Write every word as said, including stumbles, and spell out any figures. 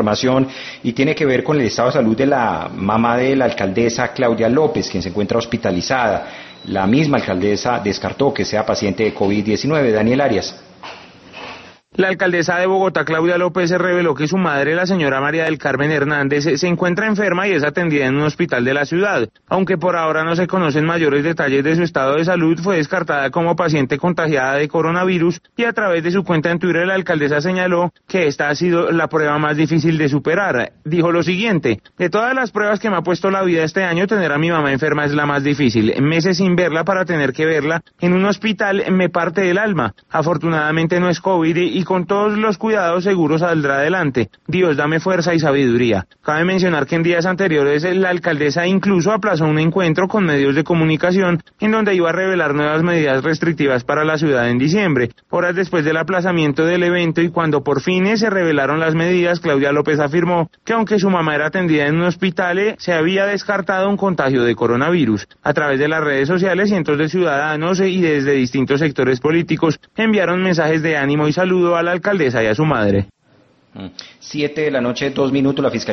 Información y tiene que ver con el estado de salud de la mamá de la alcaldesa Claudia López, quien se encuentra hospitalizada. La misma alcaldesa descartó que sea paciente de COVID diecinueve. Daniel Arias. La alcaldesa de Bogotá, Claudia López, reveló que su madre, la señora María del Carmen Hernández, se encuentra enferma y es atendida en un hospital de la ciudad. Aunque por ahora no se conocen mayores detalles de su estado de salud, fue descartada como paciente contagiada de coronavirus y a través de su cuenta en Twitter la alcaldesa señaló que esta ha sido la prueba más difícil de superar. Dijo lo siguiente: de todas las pruebas que me ha puesto la vida este año, tener a mi mamá enferma es la más difícil. Meses sin verla para tener que verla en un hospital me parte el alma. Afortunadamente no es COVID y y con todos los cuidados seguro saldrá adelante. Dios, dame fuerza y sabiduría. Cabe mencionar que en días anteriores la alcaldesa incluso aplazó un encuentro con medios de comunicación en donde iba a revelar nuevas medidas restrictivas para la ciudad en diciembre. Horas después del aplazamiento del evento y cuando por fin se revelaron las medidas, Claudia López afirmó que aunque su mamá era atendida en un hospital, se había descartado un contagio de coronavirus. A través de las redes sociales, cientos de ciudadanos y desde distintos sectores políticos enviaron mensajes de ánimo y saludo a la alcaldesa y a su madre. Siete de la noche, dos minutos, la Fiscalía